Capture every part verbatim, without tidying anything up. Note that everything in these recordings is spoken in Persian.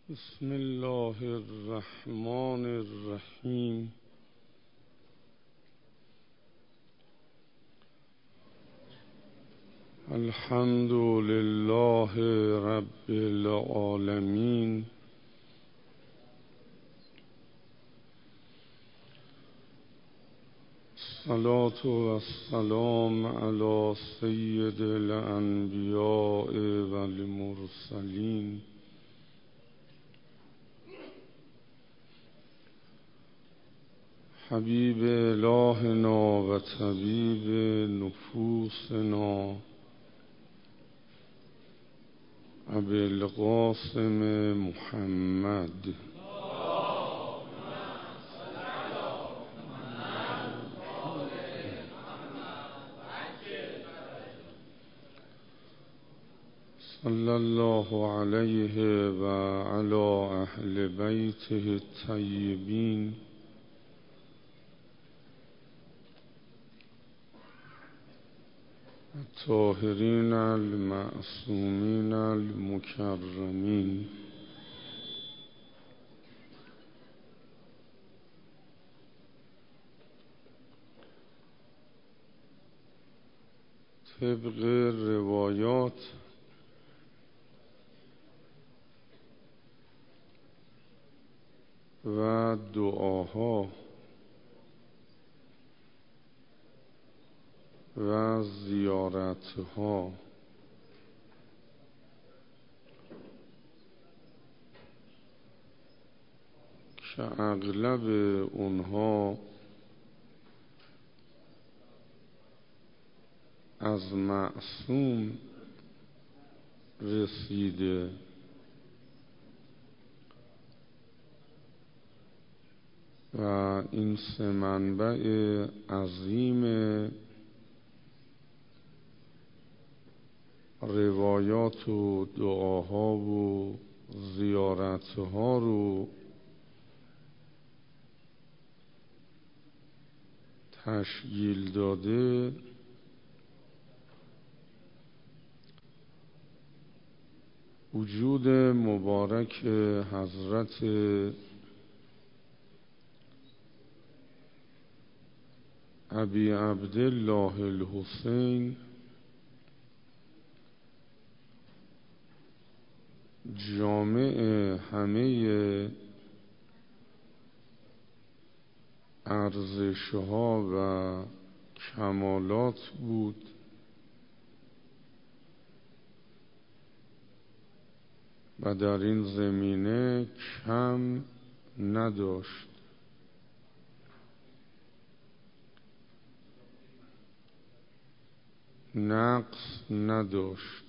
بسم الله الرحمن الرحیم. الحمد لله رب العالمین. الصلاة والسلام علی سید الانبیاء والمرسلین حبیب الهنا و طبیب نفوسنا ابی القاسم محمد صلی الله علیه و علی اهل بیته الطیبین الطاهرین المعصومین المکرمین. طبق روایات و دعاها و زیارتها که اغلب اونها از معصوم رسیده و این سه منبع عظیم روایات و دعاها و زیارتها رو تشکیل داده وجود مبارک حضرت ابی عبدالله الحسین جامع همه ارزش‌ها و کمالات بود و در این زمینه کم نداشت. نقص نداشت.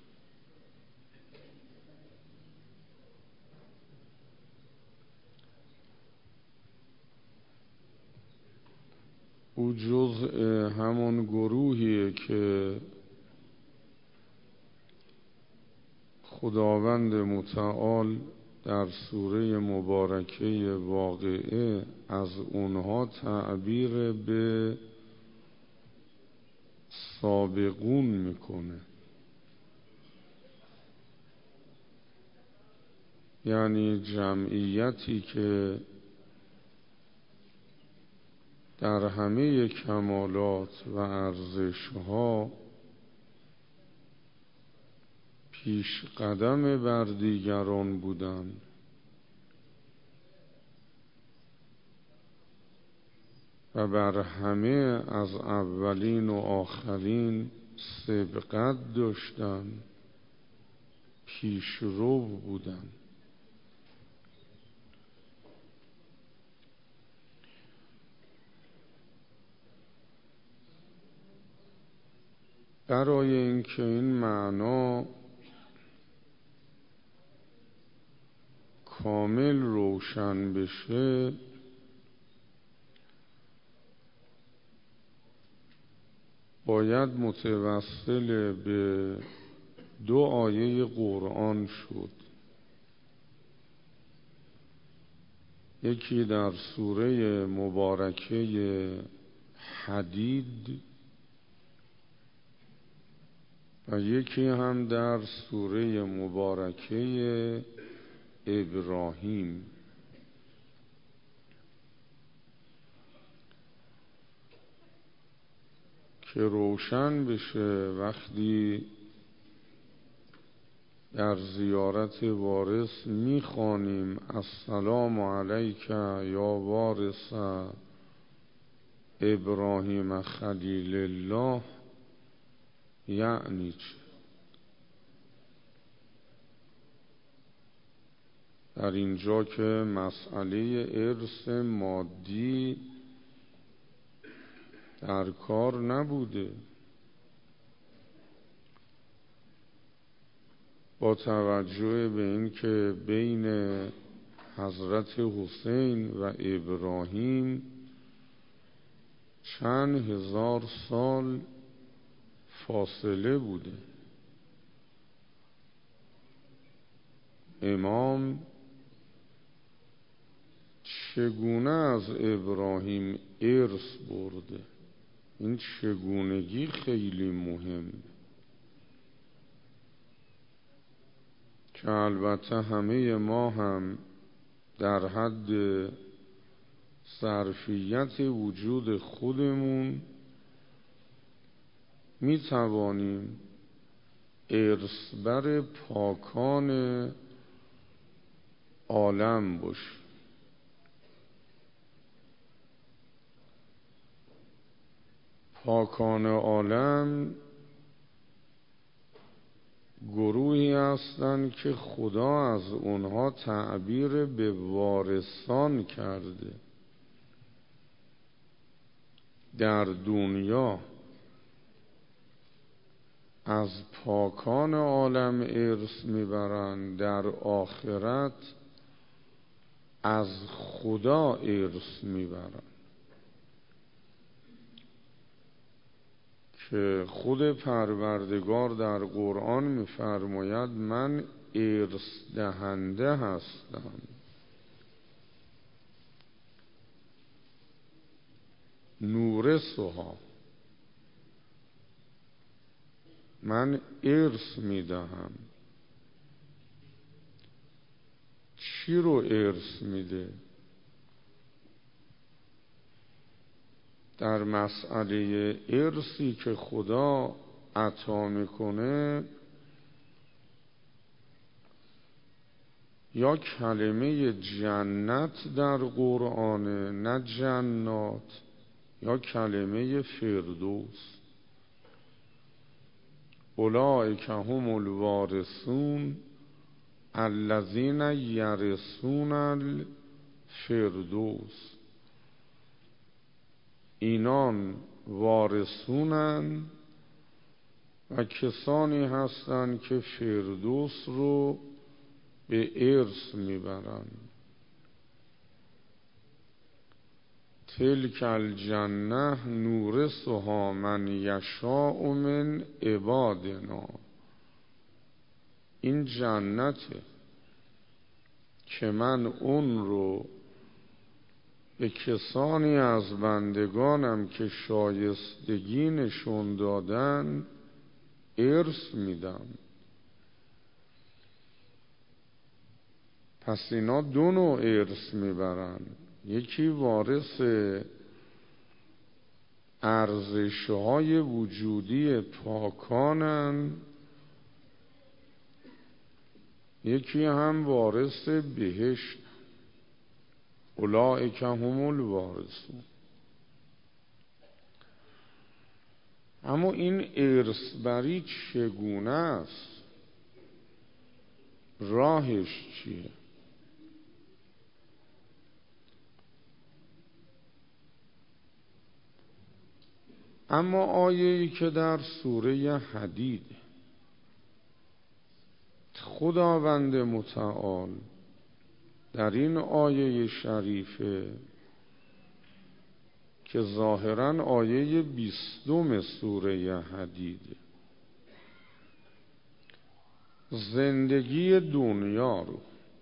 او جزء همون گروهیه که خداوند متعال در سوره مبارکه واقعه از اونها تعبیر به سابقون میکنه، یعنی جمعیتی که در همه کمالات و ارزش‌ها پیش قدم بر دیگران بودند و بر همه از اولین و آخرین سبقت داشتند، پیشرو بودند. برای اینکه این معنا کامل روشن بشه باید متوسل به دو آیه قرآن شد. یکی در سوره مبارکه حدید و یکی هم در سوره مبارکه ابراهیم. که روشن بشه وقتی در زیارت وارث میخوانیم السلام علیک یا وارث ابراهیم خلیل الله، یعنی چه؟ در اینجا که مسئله ارث مادی در کار نبوده، با توجه به این که بین حضرت حسین و ابراهیم چند هزار سال فاصله بوده. امام چگونه از ابراهیم ارث برده؟ این چگونگی خیلی مهم، که البته همه ما هم در حد ظرفیت وجود خودمون می توانیم ارث بر پاکان عالم باشیم. پاکان عالم گروهی هستند که خدا از اونها تعبیر به وارثان کرده. در دنیا از پاکان عالم ارث میبرند، در آخرت از خدا ارث میبرند. که خود پروردگار در قرآن می‌فرماید من ارث دهنده هستم. نورثها، من ارث میدهم. چی رو ارث میده؟ در مسئله ارثی که خدا عطا میکنه، یا کلمه جنت در قرآن، نه جنات، یا کلمه فردوس. اولئک هم الوارثون الذین یرثون الفردوس. اینان وارثونن و کسانی هستند که فردوس رو به ارث میبرند. تلک الجنه نورثها من یشاء من عبادنا. این جنته که من اون رو به کسانی از بندگانم که شایستگی نشون دادن ارث میدم. پس اینا دو نوع ارث میبرن. یکی وارث ارزش‌های وجودی پاکانن، یکی هم وارث بهشت. اولئک هم الوارثون. اما این ارث بری چگونه است؟ راهش چیه؟ اما آیه‌ای که در سوره حدید خداوند متعال در این آیه شریفه که ظاهراً آیه بیستم سوره حدید، زندگی دنیا رو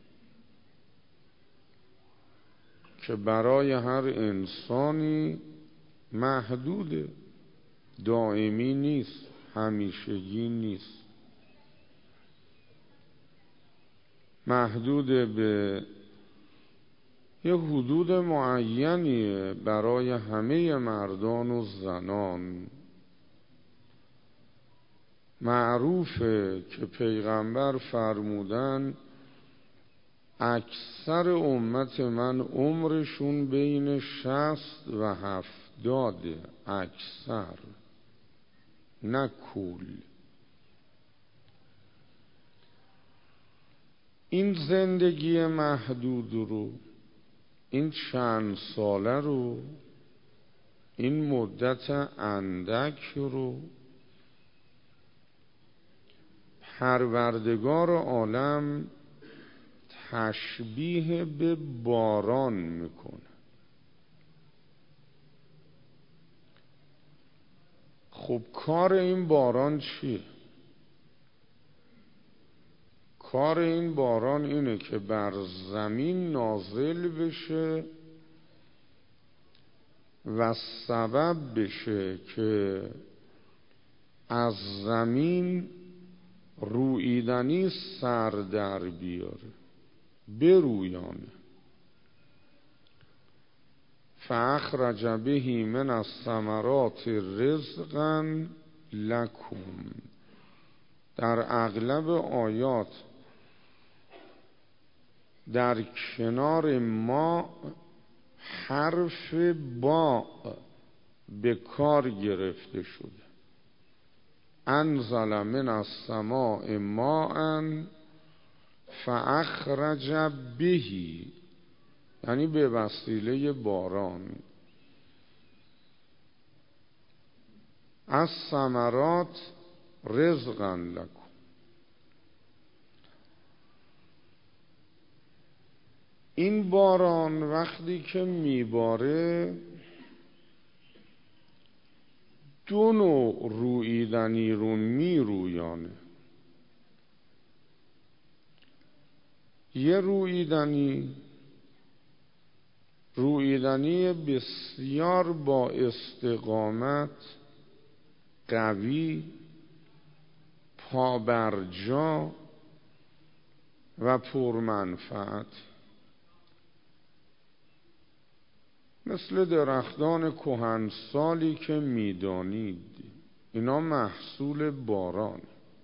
که برای هر انسانی محدوده، دائمی نیست، همیشگی نیست، محدود به یه حدود معینیه برای همه مردان و زنان. معروفه که پیغمبر فرمودن اکثر امت من عمرشون بین شصت و هفتاده، اکثر نه کل. این زندگی محدود رو، این چند ساله رو، این مدت اندک رو پروردگار عالم تشبیه به باران میکنه. خب کار این باران چیه؟ کار این باران اینه که بر زمین نازل بشه و سبب بشه که از زمین رویدنی سر در بیاره، برویانه. فاخرج به من الثمرات رزقا لکم. در اغلب آیات در کنار ما حرف با به کار گرفته شده. انزل من السماء ماء فاخرج به، یعنی به وسیله باران، از ثمرات رزقا لکم. این باران وقتی که میباره دو نوع رویدنی رو میرویانه. یه رویدنی رویدنی بسیار با استقامت، قوی، پابرجا و پرمنفعت، مثل درختان کهنسالی که میدانید. اینا محصول باران.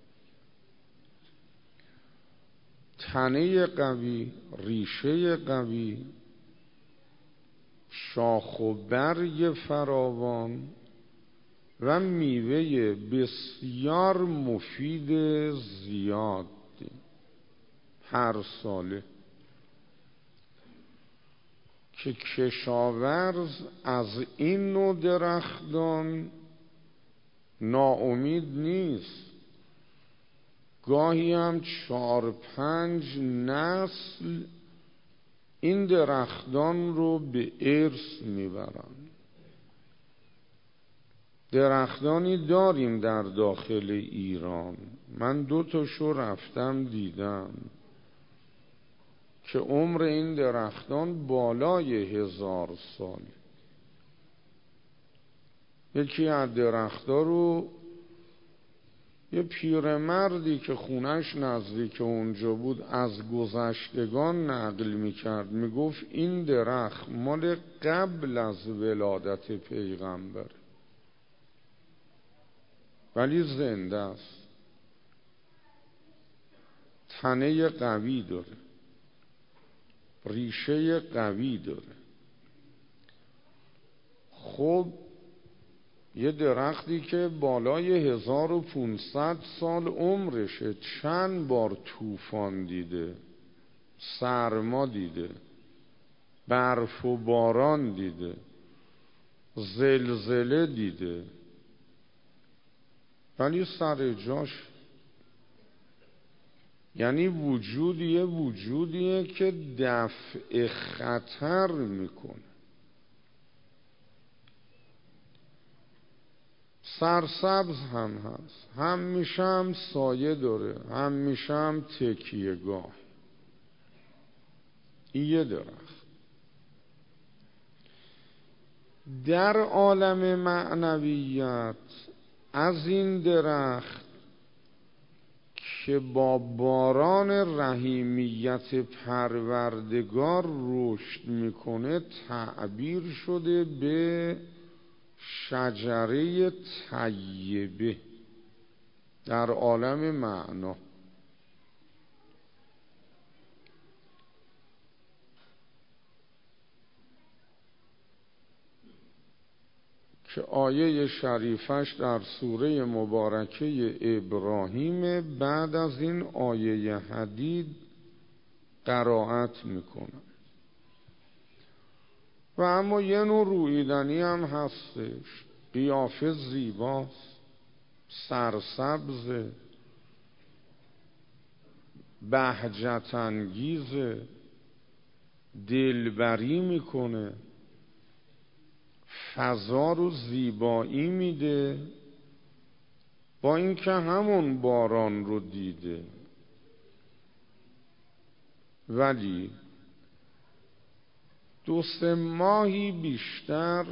تنه قوی، ریشه قوی، شاخ و برگ فراوان و میوه بسیار مفید زیاد هر ساله که کشاورز از این نوع درختان ناامید نیست. گاهی هم چهار پنج نسل این درختان رو به ارث میبرن. درختانی داریم در داخل ایران، من دو تاشو رفتم دیدم که عمر این درختان بالای هزار سال. یکی از درختها رو یه پیرمردی که خونش نزدیک اونجا بود از گذشتگان نقل میکرد، میگفت این درخت مال قبل از ولادت پیغمبر، ولی زنده است، تنه قوی داره، ریشه قوی داره. خب یه درختی که بالای هزار و پونصد سال عمرشه، چند بار طوفان دیده، سرما دیده، برف و باران دیده، زلزله دیده، ولی سر جاش. یعنی وجودیه وجودیه که دفع خطر میکنه. سرسبز هم هست، هم میشم سایه داره، هم میشم تکیه گاه. این یه درخت. در عالم معنویت از این درخت که با باران رحیمیت پروردگار رشد میکنه تعبیر شده به شجره طیبه در عالم معنا. که آیه شریفش در سوره مبارکه ابراهیم بعد از این آیه حدید قرائت میکنم. و اما یه نوع رویدنی هم هستش، قیافه زیباست، سرسبز، بهجت انگیز، دلبری میکنه، فضا رو زیبایی میده، با اینکه همون باران رو دیده، ولی دو سه ماهی بیشتر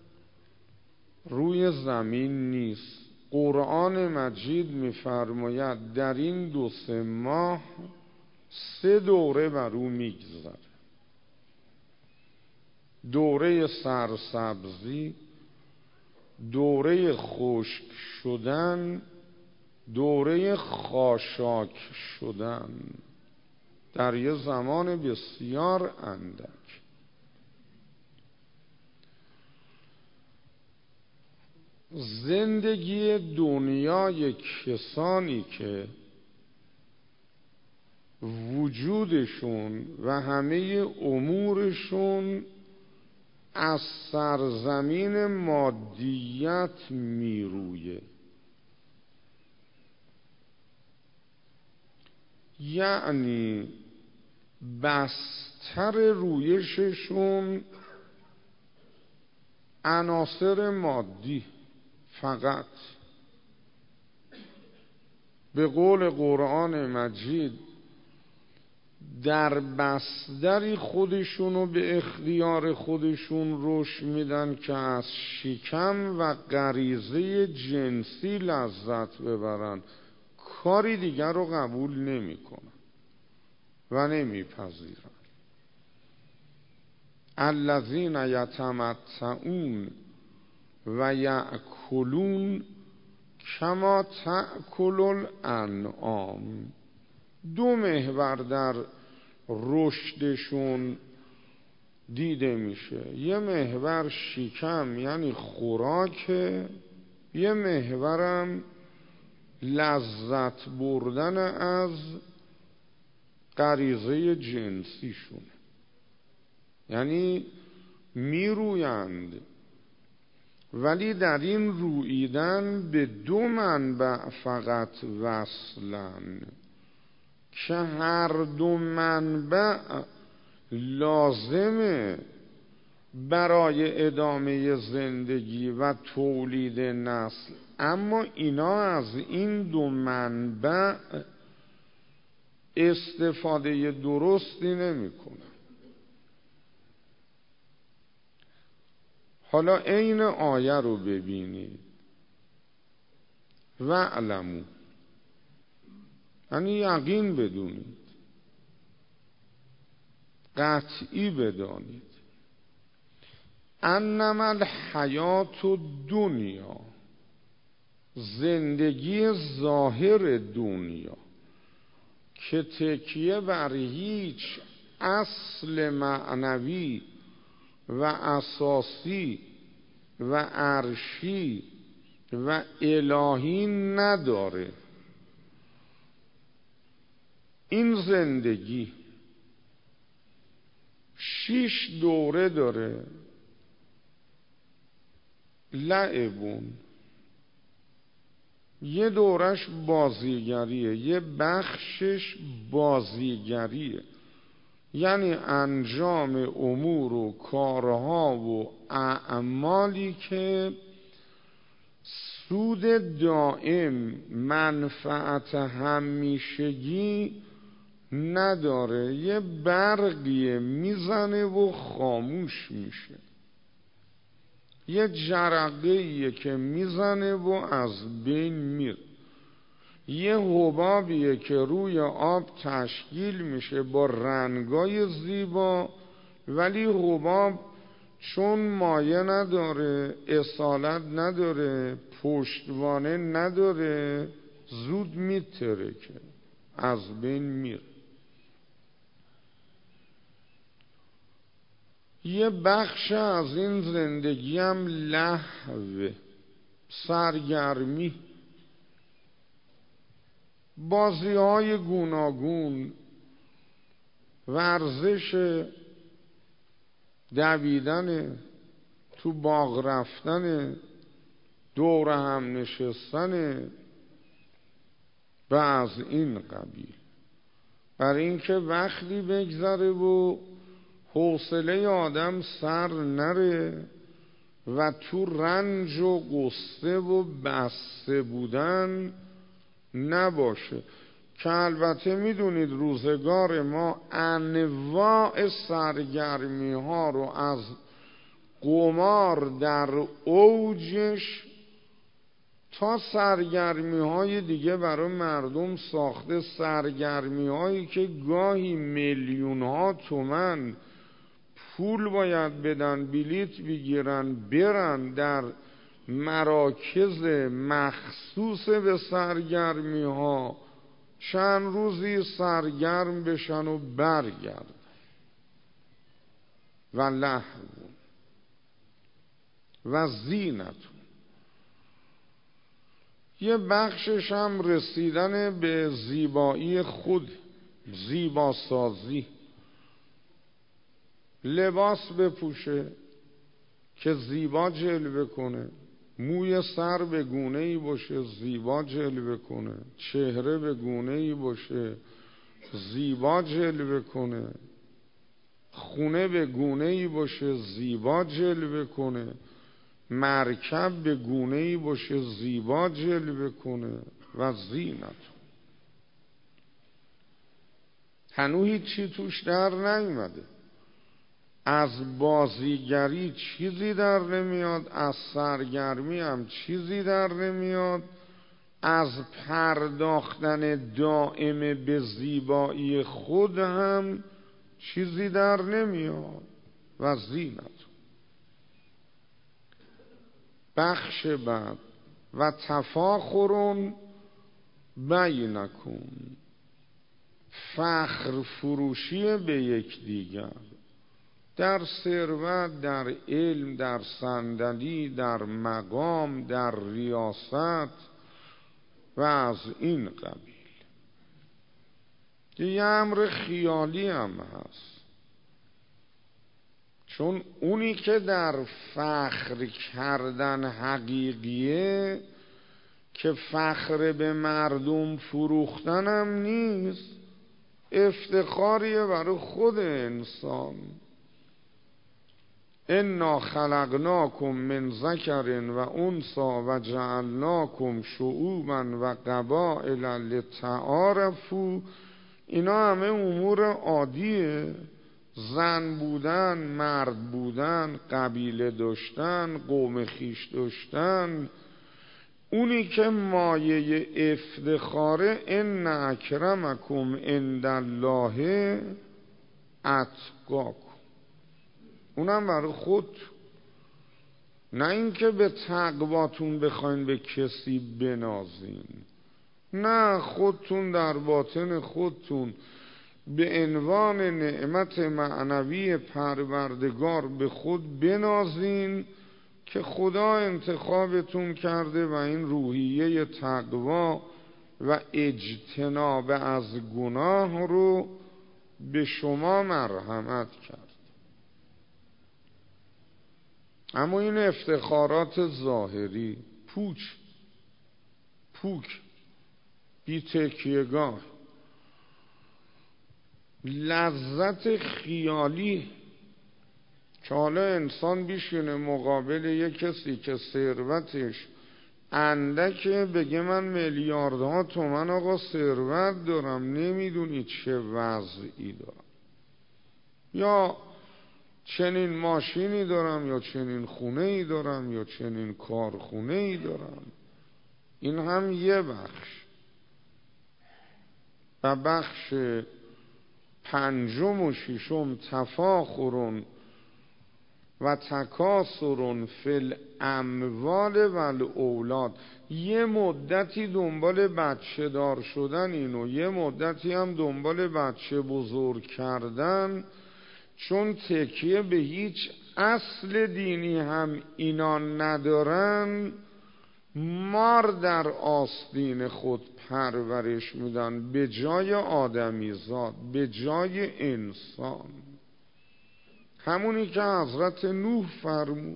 روی زمین نیست. قرآن مجید میفرماید در این دو سه ماه سه دوره بر او میگذره: دوره سرسبزی، دوره خشک شدن، دوره خاشاک شدن، در یه زمان بسیار اندک. زندگی دنیای کسانی که وجودشون و همه امورشون از سرزمین مادیت میرویه، یعنی بستر رویششون عناصر مادی فقط. به قول قرآن مجید در بستری خودشونو به اختیار خودشون رشد میدن که از شکم و غریزه جنسی لذت ببرن، کاری دیگر رو قبول نمی کنن و نمی پذیرن. الذین یتمتعون و یأکلون کما تأکل الانعام. دو محور در رشدشون دیده میشه: یه محور شکم یعنی خوراک، یه محورم لذت بردن از غریزه جنسیشون. یعنی میرویند، ولی در این رویدن به دو منبع فقط وصلن که هر دو منبع لازمه برای ادامه زندگی و تولید نسل، اما اینا از این دو منبع استفاده درستی نمی کنن. حالا این آیه رو ببینید: و علمو، یعنی یقین بدونید، قطعی بدانید، انما الحیات دنیا، زندگی ظاهر دنیا که تکیه بر هیچ اصل معنوی و اساسی و عرشی و الهی نداره، این زندگی شش دوره داره: لعبون، یه دورش بازیگریه، یه بخشش بازیگریه، یعنی انجام امور و کارها و اعمالی که سود دائم، منفعت همیشگی نداره، یه برقیه میزنه و خاموش میشه، یه جرقه‌ایه که میزنه و از بین میره، یه حبابیه که روی آب تشکیل میشه با رنگای زیبا، ولی حباب چون مایه نداره، اصالت نداره، پشتوانه نداره، زود میترکه، از بین میره. یه بخش از این زندگی هم لهوه، سرگرمی، بازی های گوناگون، ورزش، دویدن، تو باغ رفتن، دور هم نشستن و از این قبیل. برای اینکه وقتی بگذره و حوصله آدم سر نره و تو رنج و غصه و بسته بودن نباشه. که البته میدونید روزگار ما انواع سرگرمی ها رو از قمار در اوجش تا سرگرمی های دیگه برای مردم ساخته، سرگرمی هایی که گاهی میلیون ها تومن پول باید بدن، بلیت بگیرن برن در مراکز مخصوص به سرگرمی ها، چند روزی سرگرم بشن و برگردن. و لهو و زینت، یه بخشش هم رسیدن به زیبایی خود، زیباسازی، لباس بپوشه که زیبا جلوه کنه، موی سر به گونه‌ای باشه زیبا جلوه کنه، چهره به گونه‌ای باشه زیبا جلوه کنه، خونه به گونه‌ای باشه زیبا جلوه کنه، مرکب به گونه‌ای باشه زیبا جلوه کنه و زینت. هنوز هیچی توش در نیومده. از بازیگری چیزی در نمیاد، از سرگرمی هم چیزی در نمیاد، از پرداختن دائم به زیبایی خود هم چیزی در نمیاد و زینت. بخش بعد و تفاخرون بینکم، فخر فروشی به یک دیگر، در ثروت، در علم، در صندلی، در مقام، در ریاست و از این قبیل. یه امر خیالی هم هست، چون اونی که در فخر کردن حقیقیه که فخر به مردم فروختن هم نیست، افتخاریه برای خود انسان. انا خلقناکم من ذکر و انثی و جعلناکم شعوبا و قبائل لتعارفوا. اینا همه امور عادیه، زن بودن، مرد بودن، قبیله داشتن، قوم خیش داشتن. اونی که مایه افتخاره ان اکرمکم عند الله اتقاکم، اونم برای خود، نه اینکه به تقواتون بخواین به کسی بنازین، نه، خودتون در باطن خودتون به عنوان نعمت معنوی پروردگار به خود بنازین که خدا انتخابتون کرده و این روحیه تقوا و اجتناب از گناه رو به شما مرحمت کرد. اما این افتخارات ظاهری پوچ پوک بی تکیه‌گاه، لذت خیالی که حالا انسان بیشونه مقابل یک کسی که ثروتش اندکه بگه من میلیاردها تومن آقا ثروت دارم، نمیدونی چه وضعی دارم، یا چنین ماشینی دارم، یا چنین خونه ای دارم، یا چنین کارخونه ای دارم. این هم یه بخش. و بخش پنجم و ششم تفاخر و تکاثر فی الاموال و الاولاد. یه مدتی دنبال بچه دار شدن اینو، یه مدتی هم دنبال بچه بزرگ کردن، چون تکیه به هیچ اصل دینی هم اینا ندارن، مار در آستین خود پرورش میدن به جای آدمیزاد، به جای انسان. همونی که حضرت نوح فرمود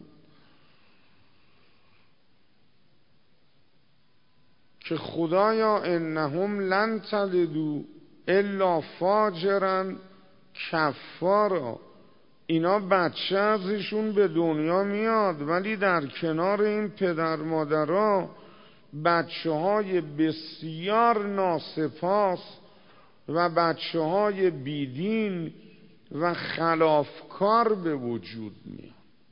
که خدایا انهم لن تلدوا الا فاجرا کفارا، اینا بچه ازشون به دنیا میاد ولی در کنار این پدر مادرها بچه های بسیار ناسپاس و بچه های بیدین و خلافکار به وجود میاد.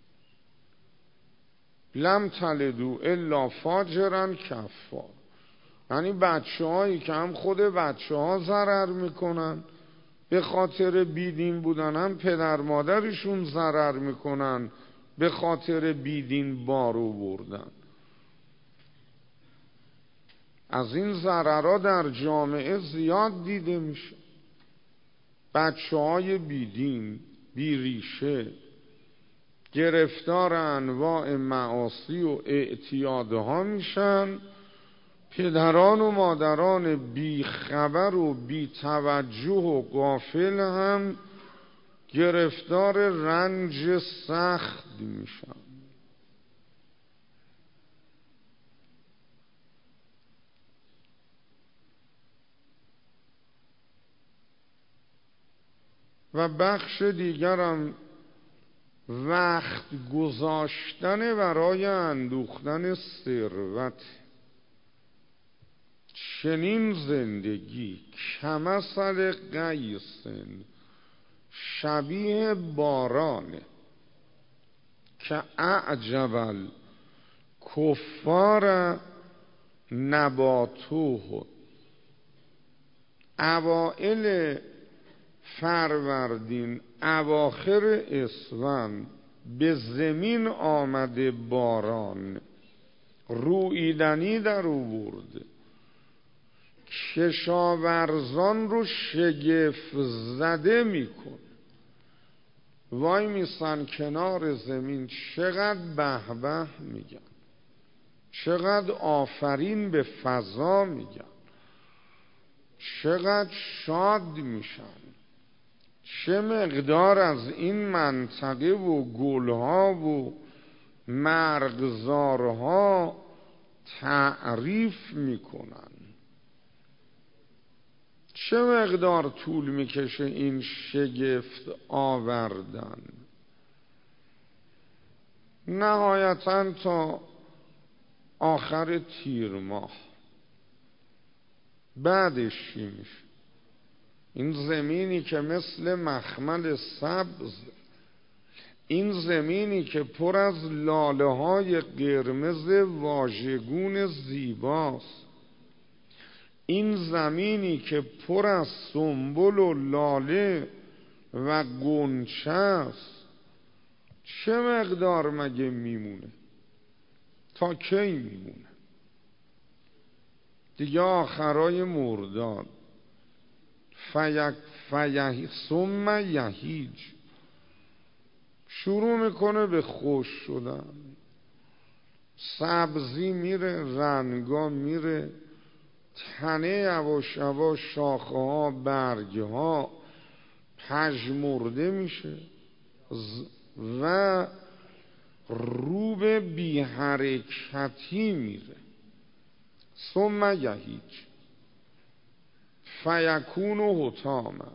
لم تلدوا الا فاجرا کفار، یعنی بچه هایی که هم خود بچه ها ضرر میکنن، به خاطر بیدین بودن، هم پدر مادرشون ضرر میکنن به خاطر بیدین بارو بردن. از این ضررها در جامعه زیاد دیده میشه. بچه های بیدین، بیریشه، گرفتار انواع معاصی و اعتیادها میشن. پدران و مادران بی خبر و بی توجه و غافل هم گرفتار رنج سخت میشن. و بخش دیگرم وقت گذاشتن برای اندوختن ثروت. چنین زندگی کمثل غیث، شبیه بارانه که اعجب الکفار نباتوه، اوائل فروردین اواخر اسفند به زمین آمده باران، رویدنی در آورده، کشاورزان رو شگفت زده میکن. وای میسن کنار زمین، چقدر به به میگن، چقدر آفرین به فضا میگن، چقدر شاد میشن. چه مقدار از این منطقه و گلها و مرغزارها تعریف میکنن. چه مقدار طول میکشه این شگفت آوردن. نهایتاً تا آخر تیر ماه. بعدش چی میشه؟ این زمینی که مثل مخمل سبز، این زمینی که پر از لاله های قرمز واژگون زیباست، این زمینی که پر از سنبل و لاله و غنچه است، چه مقدار مگه میمونه؟ تا کی میمونه؟ دیگه آخرای مرداد. فیک فیه ثم یهیج، شروع میکنه به خشک شدن. سبزی میره، رنگا میره، تنه یواش یواش شاخه ها، برگ ها پژمرده میشه و رو به بی حرکتی میره. ثم یهیج فیکون حطاما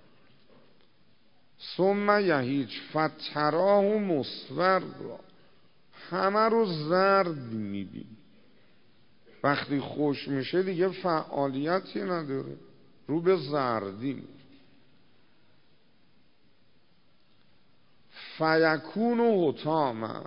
ثم یهیج فتراه مصفرا، همه رو زرد میبین. وقتی خوش میشه دیگه فعالیتی نداره، رو به زردی میره. فیکون حطاما،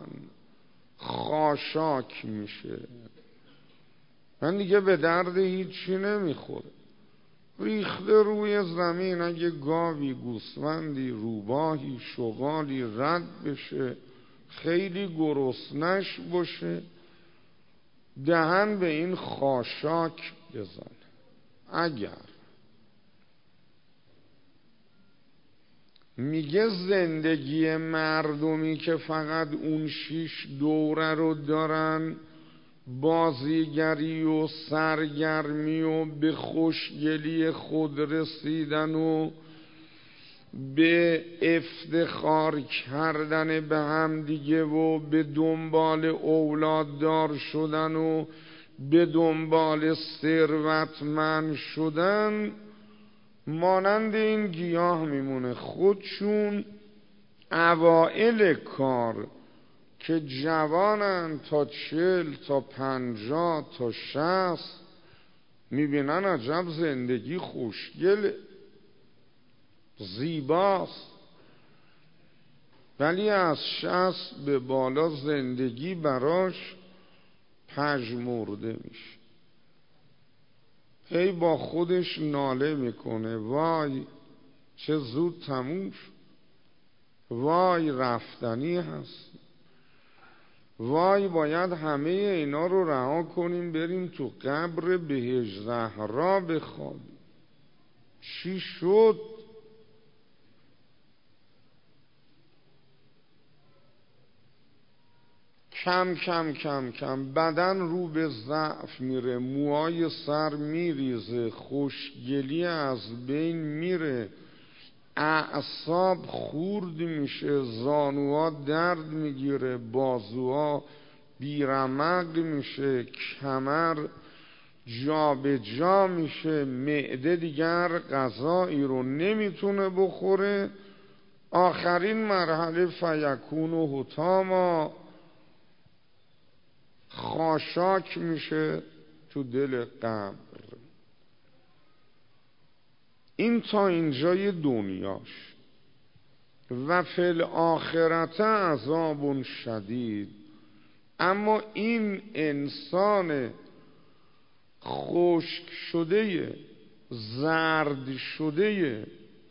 خاشاک میشه، من دیگه به درد هیچی نمیخوره. ریخته روی زمین. اگه گاوی، گوسفندی، روباهی، شغالی رد بشه، خیلی گرسنش باشه، دهن به این خاشاک بزنه. اگر میگه زندگی مردمی که فقط اون شیش دوره رو دارن، بازیگری و سرگرمی و به خوشگلی خود رسیدن و به افتخار کردن به هم دیگه و به دنبال اولاددار شدن و به دنبال ثروتمند شدن، مانند این گیاه میمونه. خودشون اوائل کار که جوانن تا چل تا پنجاه تا شصت، میبینن عجب زندگی خوشگله، زیباست، ولی از شصت به بالا زندگی براش پژمرده میشه. هی با خودش ناله میکنه، وای چه زود تموم شد، وای رفتنی هست، وای باید همه اینا رو رها کنیم بریم تو قبر بهشت زهرا بخوابیم. چی شد؟ کم کم کم کم بدن رو به ضعف میره، موهای سر میریزه، خوشگلی از بین میره، اعصاب خورد میشه، زانوها درد میگیره، بازوها بیرمق میشه، کمر جا به جا میشه، معده دیگر غذایی رو نمیتونه بخوره. آخرین مرحله فیکون و حطاما، خاشاک میشه تو دل قبر. این تا اینجای دنیاش. و فی الاخرت عذاب شدید. اما این انسان خشک شده، زرد شده،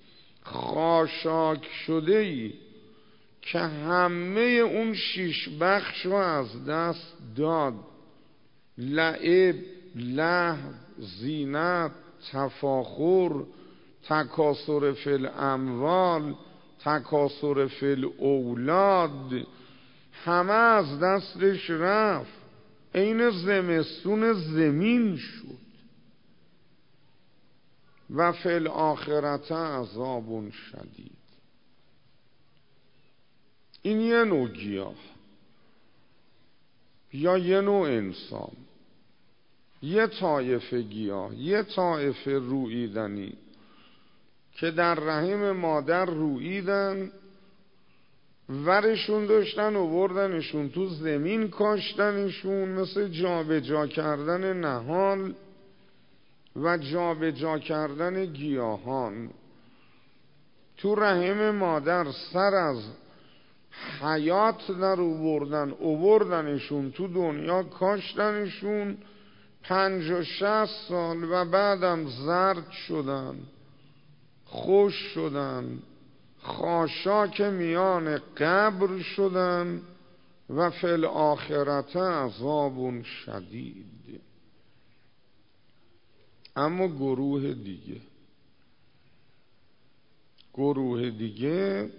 خاشاک شده، که همه اون شیش بخش رو از دست داد، لعب، لهو، زینت، تفاخر، تکاثر فی الاموال، تکاثر فی الاولاد، همه از دستش رفت، عین زمستون زمین شد. و فی الاخرت عذاب شدید. این یه نوع گیاه یا یه نوع انسان، یه طایفه گیاه، یه طایفه روییدنی که در رحم مادر روییدن، ورشون داشتن و بردنشون تو زمین، کاشتنشون، مثل جا به جا کردن نهال و جا به جا کردن گیاهان تو رحم مادر. سر از حیات در اووردن، اووردنشون تو دنیا، کاشتنشون پنج و شصت سال و بعدم زرد شدن، خوش شدن، خاشاک میان قبر شدن. و فی الاخرت عذاب شدید. اما گروه دیگه، گروه دیگه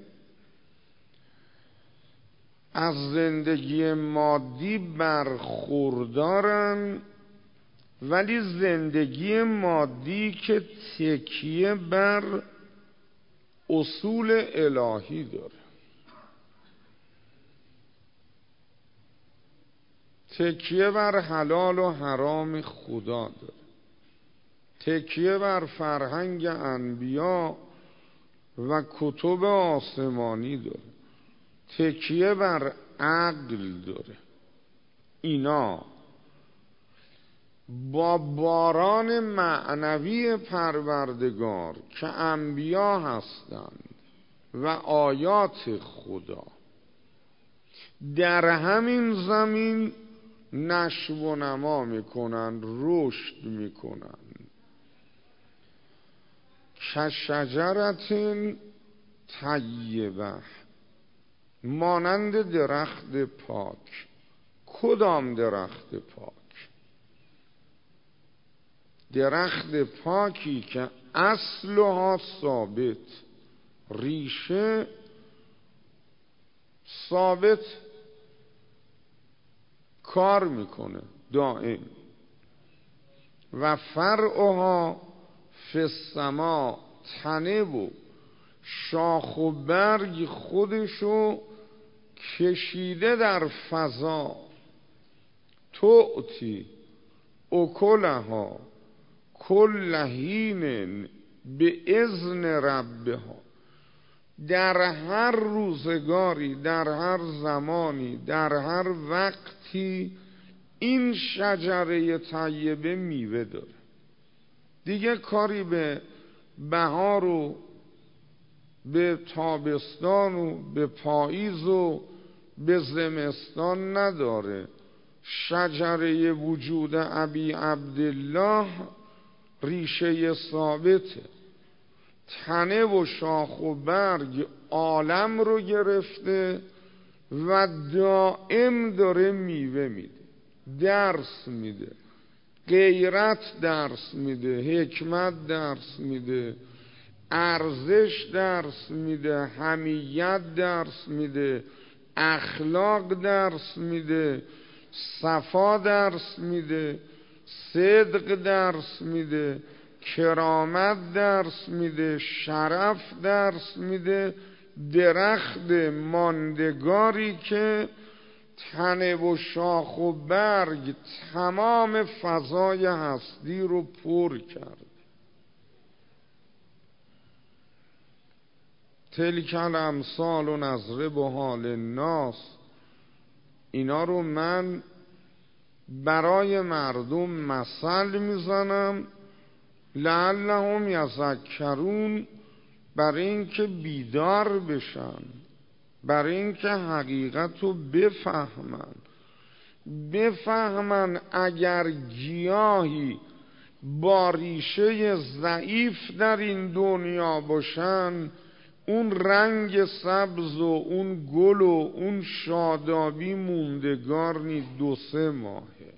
از زندگی مادی برخوردارن، ولی زندگی مادی که تکیه بر اصول الهی داره، تکیه بر حلال و حرام خدا داره، تکیه بر فرهنگ انبیا و کتب آسمانی داره، تکیه بر عقل داره. اینا با باران معنوی پروردگار که انبیا هستند و آیات خدا در همین زمین نشو و نما میکنن، رشد میکنن. کشجرت طیبه، مانند درخت پاک. کدام درخت پاک؟ درخت پاکی که اصلها ثابت، ریشه ثابت کار میکنه دائم، و فرعها فی السما، تنه و شاخ و برگ خودشو کشیده در فضا. تؤتی اکلها کل حین به اذن ربها، در هر روزگاری، در هر زمانی، در هر وقتی این شجره طیبه میوه داره. دیگه کاری به بهار و به تابستان و به پاییز و به زمستان نداره. شجره وجود ابی عبدالله ریشه ثابته، تنه و شاخ و برگ عالم رو گرفته و دائم داره میوه میده، درس میده، غیرت درس میده، حکمت درس میده، ارزش درس میده، حمیت درس میده، اخلاق درس میده، صفا درس میده، صدق درس میده، کرامت درس میده، شرف درس میده. درخت ماندگاری که تنه و شاخ و برگ تمام فضای هستی رو پر کرد. تلک الامثال نضربها للناس، اینا رو من برای مردم مثل میزنم، لعلهم یذکرون، برای اینکه بیدار بشن، برای اینکه حقیقت رو بفهمن. بفهمن اگر گیاهی با ریشه ضعیف در این دنیا باشن، اون رنگ سبز و اون گل و اون شادابی موندگار نی، دو سه ماهه.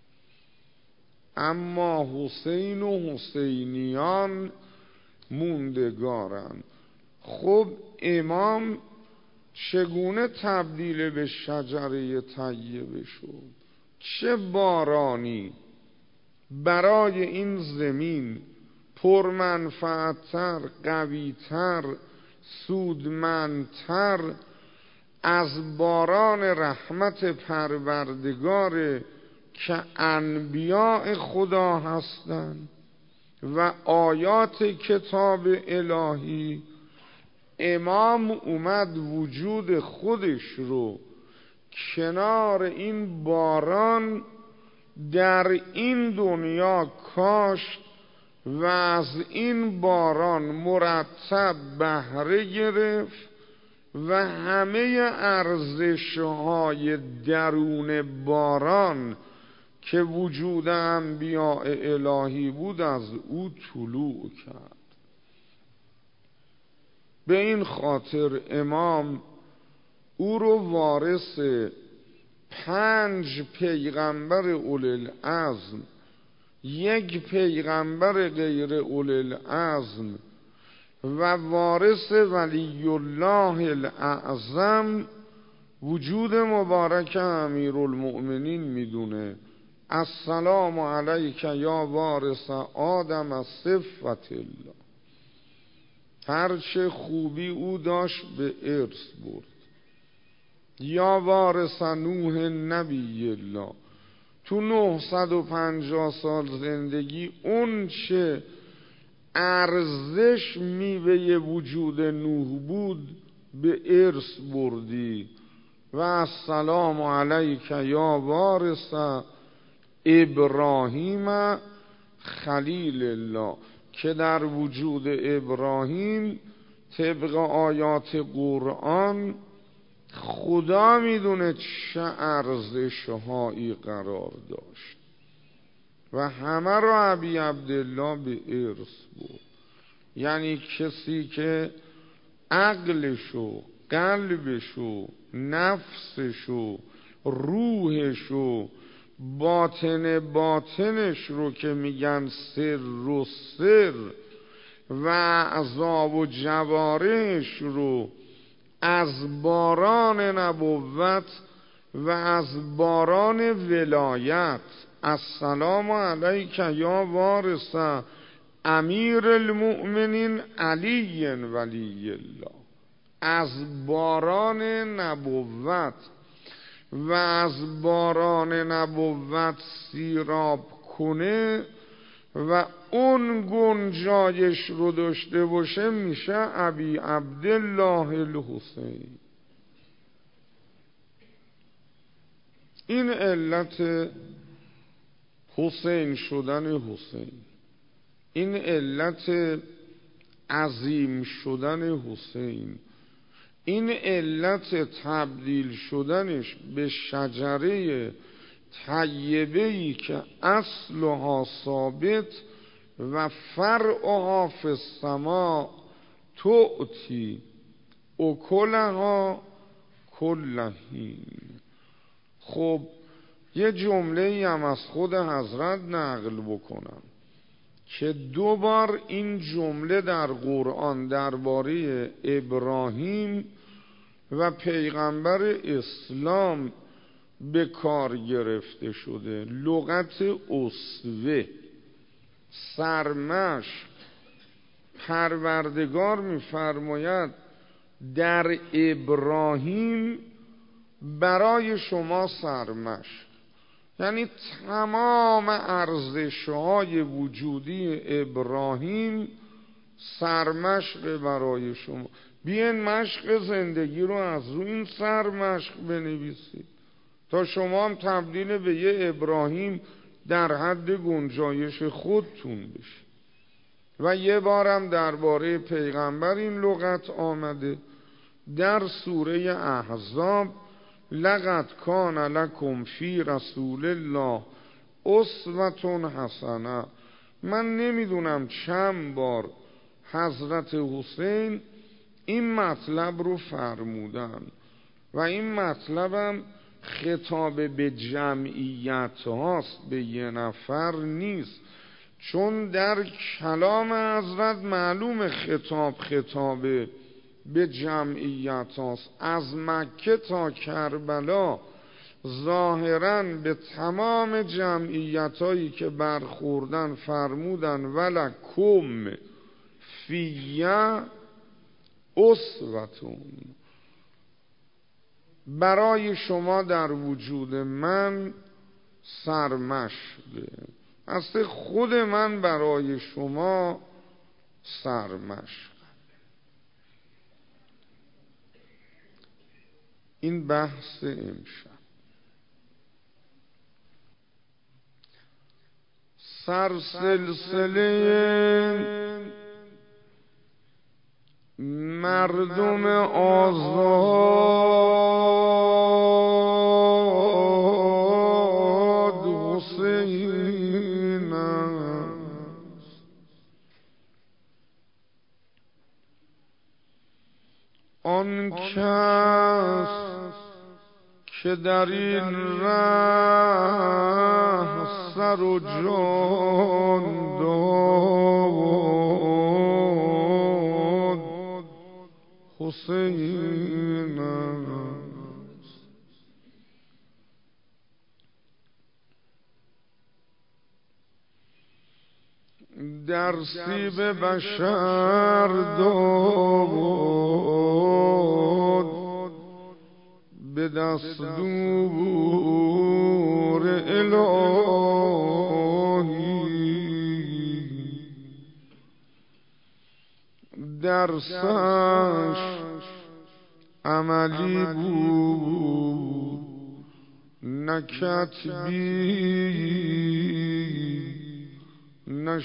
اما حسین و حسینیان موندگارن. خب امام چگونه تبدیل به شجره طیبه شد؟ چه بارانی برای این زمین پرمنفعتر، قویتر، سودمندتر از باران رحمت پروردگار که انبیاء خدا هستند و آیات کتاب الهی. امام اومد وجود خودش رو کنار این باران در این دنیا کاشت و از این باران مرتب بهره گرفت و همه ارزش‌های درون باران که وجود انبیاء الهی بود از او طلوع کرد. به این خاطر امام او رو وارث پنج پیغمبر اولوالعزم، یک پیغمبر غیر اولوالعزم و وارث ولی الله الاعظم وجود مبارک امیرالمؤمنین میدونه. السلام علیک یا وارث آدم از صفت الله. هرچه خوبی او داشت به ارث برد. یا وارث نوح نبی الله، تو نهصد و پنجاه سال زندگی اون چه ارزش میوه وجود نوح بود به ارث بردی. و السلام علیک یا وارث ابراهیم خلیل الله، که در وجود ابراهیم طبق آیات قرآن خدا میدونه چه ارزش‌هایی قرار داشت و همه را ابی عبدالله به ارث بود. یعنی کسی که عقلشو، قلبشو، نفسشو، روحشو، باطن باطنش رو که میگن سر و سر و اعضا و جوارحش رو از باران نبوت و از باران ولایت، السلام علیک یا وارث امیر المؤمنین علی ولی الله، از باران نبوت و از باران نبوت سیراب کنه و اون گنجایش رو داشته باشه، میشه ابی عبدالله الحسین. این علت حسین شدن حسین، این علت عظیم شدن حسین، این علت تبدیل شدنش به شجره طیبه‌ای که اصلها ثابت و فرعها فی السماء تؤتی اکلها کل حین. خب یه جمله هم از خود حضرت نقل بکنم که دو بار این جمله در قرآن درباره ابراهیم و پیغمبر اسلام به کار گرفته شده. لغت اسوه، سرمشق. پروردگار می‌فرماید در ابراهیم برای شما سرمشق، یعنی تمام ارزش‌های وجودی ابراهیم سرمشق برای شما. بیاین مشق زندگی رو از روی این سرمشق بنویسید تا شما هم تبدیل به یه ابراهیم در حد گنجایش خودتون بشید. و یه بارم درباره پیغمبر این لغت آمده در سوره احزاب: لقد کان لکم فی رسول الله اسوة حسنه. من نمیدونم چند بار حضرت حسین این مطلب رو فرمودن و این مطلبم خطاب به جمعیت هاست، به یه نفر نیست، چون در کلام حضرت معلوم خطاب خطاب به جمعیت هاست. از مکه تا کربلا ظاهراً به تمام جمعیت هایی که برخوردن فرمودن ولکم فیه اسوة، برای شما در وجود من سرمشقه، اصل خود من برای شما سرمشق. این بحث امشب. سرسلسله مردم آزاد حسین است. آن کس که در این ره سر و جان داد حسین است. درسی به بشر داد به دستور الهی، درسش عملی بود نه کتبی نه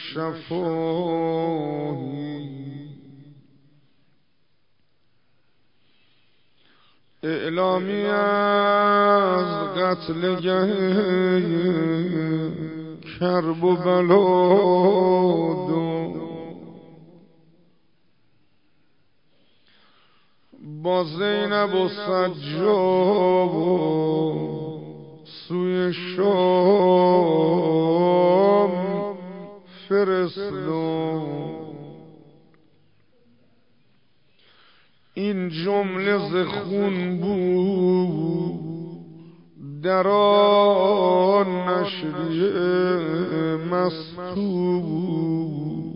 شفاهی. اعلامی از قتلگه کرب و بلا داد، با زینب و سجاد سوی شام فرستاد. این جمله ز خون بود در آن نشریه مستور.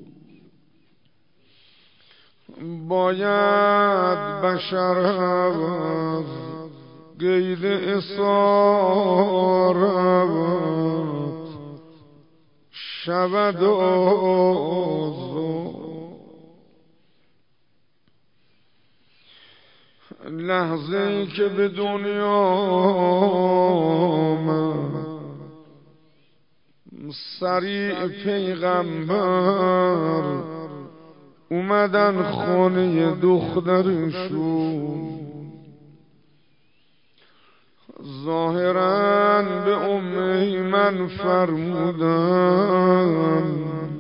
باید بشر از قید اسارت شود آزاد. لحظه ای که به دنیا آمد سریع پیغمبر اومدن خانه دخترشون. ظاهراً به ام ایمن فرمودن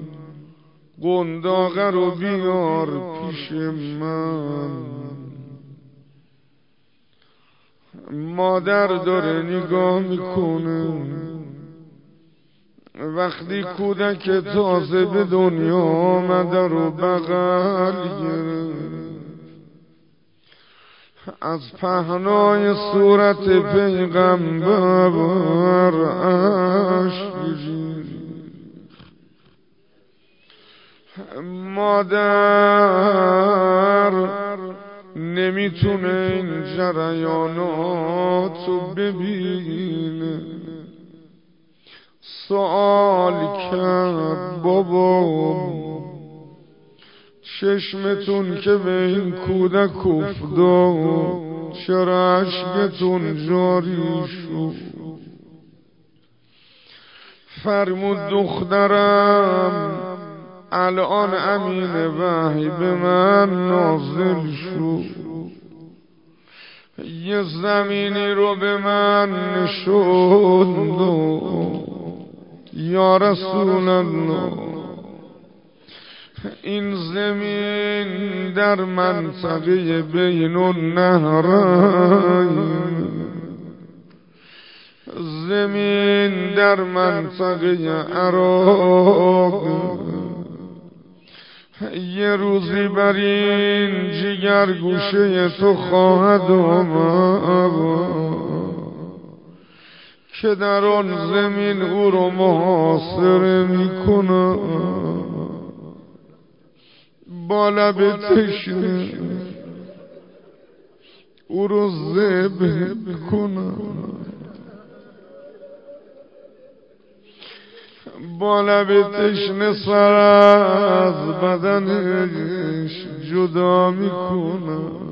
قنداقه رو بیار پیش من. مادر داره نگاه میکنه وقتی کودک تازه به دنیا آمده رو بغل گرفت. از پهنای صورت پیغمبر اشک ریخت. مادر نمیتونه این جریاناتو ببینه. سوال کرد بابا چشمتون که به این کودک افتاد چرا اشکتون جاری شد؟ فرمود دخترم الان امین وحی به من نازل شد، یه زمینی رو به من نشوند یا رسول الله. این زمین در منطقه بین النهرین، زمین در منطقه عراق. یه روزی بر این جگر گوشه تو خواهد آمد که در آن زمین او رو محاصره میکنه، با لب تشنه او رو ذبح کنه، با لب تشنه سر از بدنش جدا میکنه.